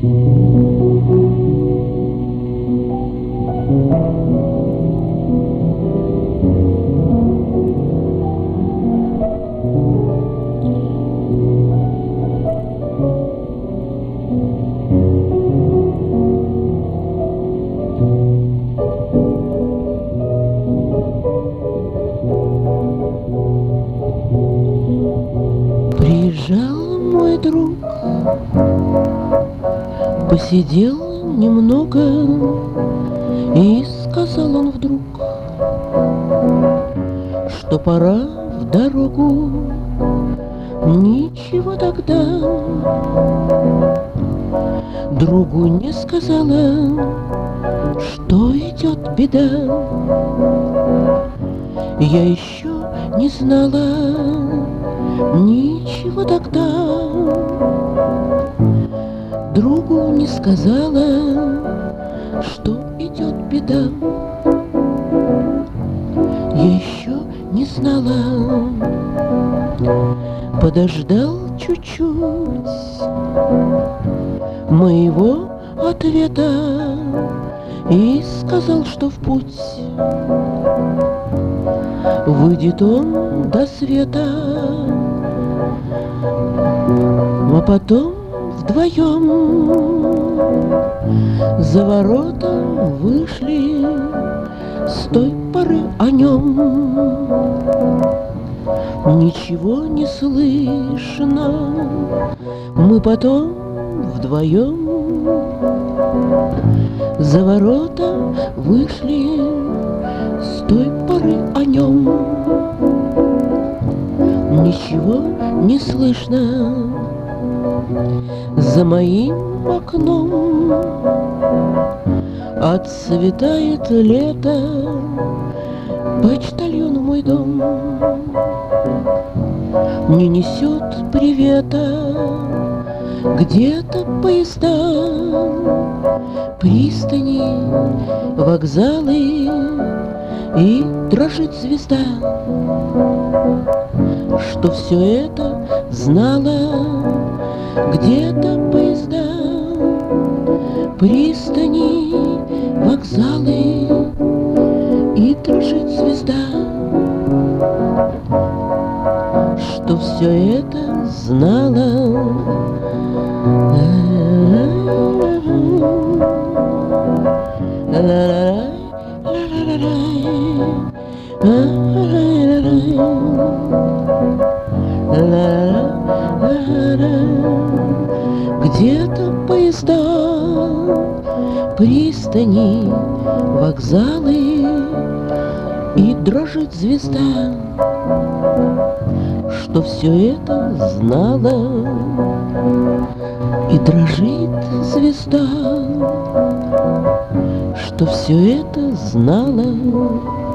Приезжал мой друг, посидел немного, и сказал он вдруг, что пора в дорогу. Ничего тогда другу не сказала, что идет беда. Я еще не знала ничего тогда, другу не сказала, что идет беда. Я еще не знала, подождал чуть-чуть моего ответа и сказал, что в путь. Выйдет он до света, а потом вдвоем за ворота вышли, с той поры о нем ничего не слышно. Мы потом вдвоем за ворота вышли, с той поры о нем ничего не слышно. За моим окном отцветает лето, почтальон мой дом не несет привета. Где-то поезда, пристани, вокзалы, и дрожит звезда, что все это знала. Где-то поезда, пристани, вокзалы, и дрожит звезда, что все это знала. Где-то поезда, пристани, вокзалы, и дрожит звезда, что все это знала. И дрожит звезда, что все это знала.